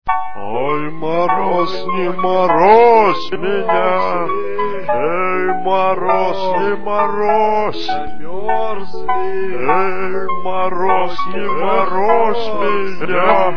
Ой, мороз, не морозь меня, эй, мороз, не морозь, эй, мороз, не морозь меня,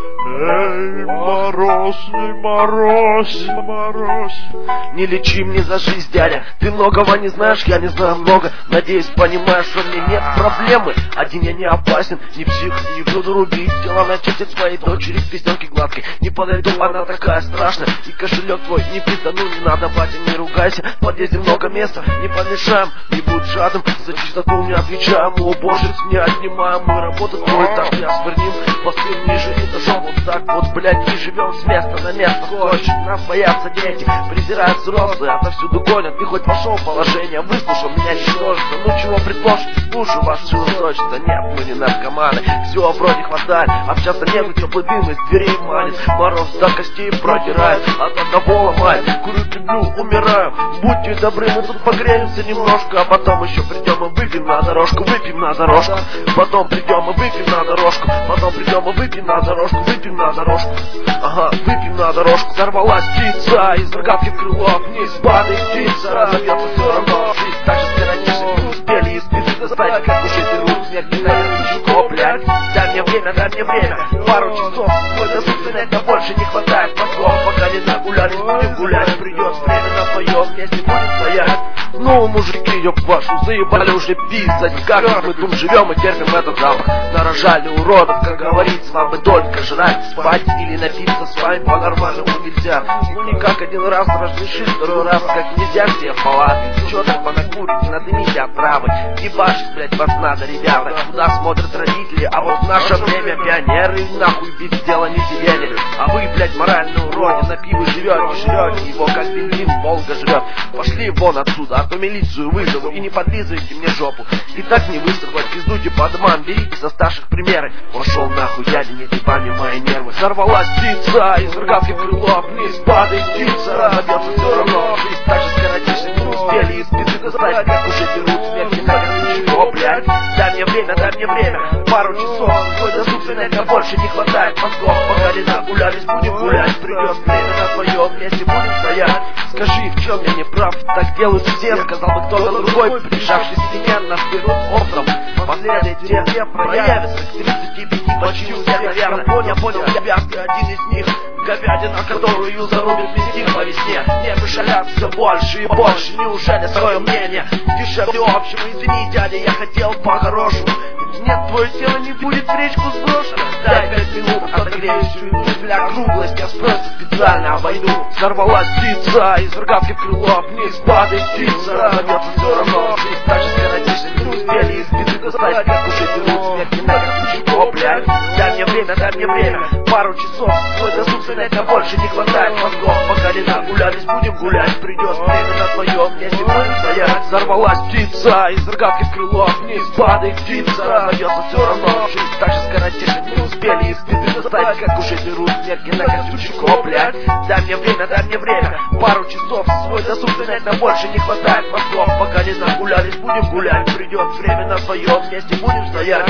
эй, мороз, не морозь, мороз. Не лечи мне за жизнь, дядя, ты многого не знаешь, я не знаю много. Надеюсь, понимаешь, что мне нет проблемы. Один я не опасен, не псих, не буду рубить тело на части своей дочери в песенке гладкой. Не подойду, она такая страшная, и кошелек твой не пиздану, не надо, батя, не ругайся. В подъезде много места, не помешаем, не будь жадом, за чистоту не отвечаем, у уборщиц не отнимаем, мы работать твой так не осверним, посыл ниже этажом, вот так вот, блядь, и живем с места на место. Хочет нас боятся дети, презирают взрослые, отовсюду гонят, ты хоть пошел в положение, выслушал меня ничтожество, ну чего предложите, слушаю вас сосредоточиться, нет, мы не наркоманы, всего вроде хватает, общаться нету, теплый дым из дверей манит, мороз до костей продирает, от одного ломает, курю, люблю, умираю, будьте добры, мы тут погреемся немножко, а потом еще придем и выпьем на дорожку, выпьем на дорожку, потом придем и выпьем на дорожку, потом придем и выпьем на дорожку, выпьем на дорожку, ага, выпьем на дорожку. Сорвалась птица, из рогатки в крыло вниз падает птица, разобьется все равно, жизнь так же скоротишься, не успели из спины достать, как уже берут смерть, не дают, блядь, дай мне время, пару часов, свой досуг занять, но больше не хватает мозгов, пока не нагулялись, будем гулять, придет время на своем месте, будем стоять. Ну, мужики, ёб вашу, заебали уже писать, как мы тут живем и терпим этот запах. Нарожали уродов, как говорится, вам бы только жрать, спать или напиться с вами по-нормальному нельзя. Ну никак один раз разрешить, второй раз как нельзя, все в палаты. Чё там понакурите, надымите отравы, ебашить, блять, вас надо, ребята. Куда смотрят родители, а вот в наше время пионеры нахуй без дела не сидели. А вы, блять, морально уроне, на пиво живете, жрете его, как бензин Волга жрет. Пошли вон отсюда, а то милицию вызову, и не подлизывайте мне жопу. И так не выстрелать, пиздуйте по домам, берите со старших примеры. Пошел нахуй, дядя, не ебани мои нервы. Сорвалась птица, из рогатки в крыло вниз падает птица, разобьется все равно, жизнь так же скоротишься, не успели из пизды достать, как уже берут смерти на ничего, блядь. Дай мне время, пару часов, свой досуг занять, но больше не хватает мозгов, пока не нагулялись, будем гулять, придет время на своем месте, будем стоять. Скажи, в чем я не прав, так делают все, сказал бы кто-то другой, прижавшись к стене, нас берут оптом. Последствия проявятся к 35 почти все, наверное. Я понял тебя, ты один из них. Говядина, которую зарубят бензин по весне. Небо шалят все больше и больше. Неужели свое мнение дешевле общего? Извини, дядя, я хотел по-хорошему. Нет, твое тело не будет в речку сброшено. Дай 5 минут, отогрею всю еду для круглости, я спросу специально обойду. Сорвалась птица, из рогатки в крыло вниз падает птица, разобьется все равно, жизнь так же скоротишься, не успели из беды достать, как уже берут смерти на ничего, блядь. Дай мне время, пару часов, свой досуг занять, но больше не хватает мозгов, пока не нагулялись, будем гулять, придет время на своем месте, будем стоять. Сорвалась птица, из рогатки в крыло вниз падает птица, разобьется все равно, жизнь так же скоротишься, не успели из беды достать, как уже берут смерти на костючку, блядь. Дай мне время, пару часов, свой досуг занять, но больше не хватает мозгов, пока не нагулялись, будем гулять, придет время на своем месте, будем стоять.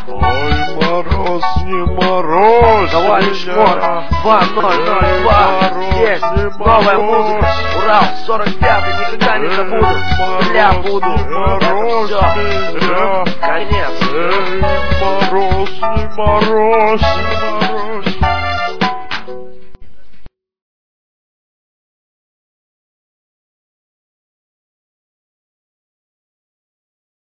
Ой, мороз, не мороз, товарищ Мор, 2002, есть новая музыка, Урал, 45-й, никогда не забуду, бля, буду, это все, конец. Эй, мороз, не мороз, не мороз.